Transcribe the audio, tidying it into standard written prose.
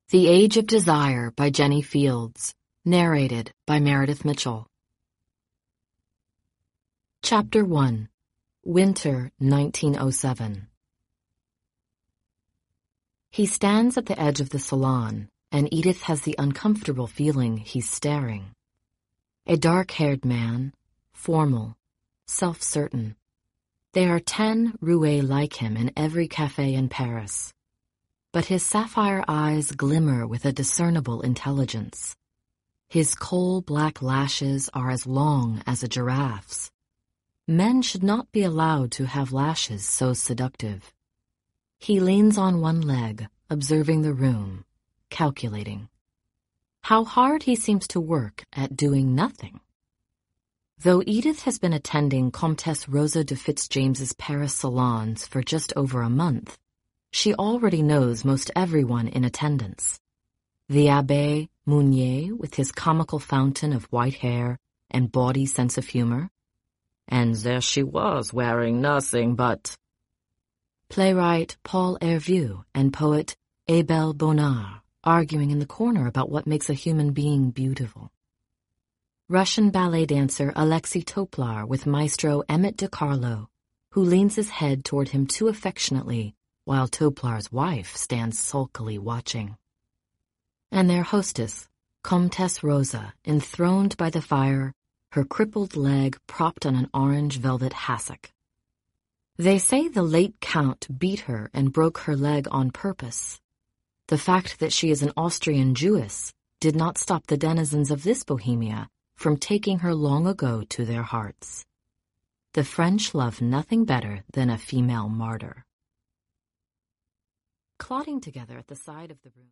The Age of Desire by Jenny Fields, narrated by Meredith Mitchell. Chapter 1. Winter 1907. He stands at the edge of the salon, and Edith has the uncomfortable feeling he's staring. A dark-haired man, formal, self-certain. There are 10 roués like him in every café in Paris. But his sapphire eyes glimmer with a discernible intelligence. His coal-black lashes are as long as a giraffe's. Men should not be allowed to have lashes so seductive. He leans on one leg, observing the room, calculating. How hard he seems to work at doing nothing. Though Edith has been attending Comtesse Rosa de Fitzjames's Paris salons for just over a month, she already knows most everyone in attendance. The Abbé Mounier, with his comical fountain of white hair and bawdy sense of humor. And there she was, wearing nothing but... Playwright Paul Hervieux and poet Abel Bonnard, arguing in the corner about what makes a human being beautiful. Russian ballet dancer Alexei Toplar with maestro Emmett DiCarlo, who leans his head toward him too affectionately, while Toplar's wife stands sulkily watching. And their hostess, Comtesse Rosa, enthroned by the fire, her crippled leg propped on an orange velvet hassock. They say the late Count beat her and broke her leg on purpose. The fact that she is an Austrian Jewess did not stop the denizens of this Bohemia from taking her long ago to their hearts. The French love nothing better than a female martyr. Clotting together at the side of the room.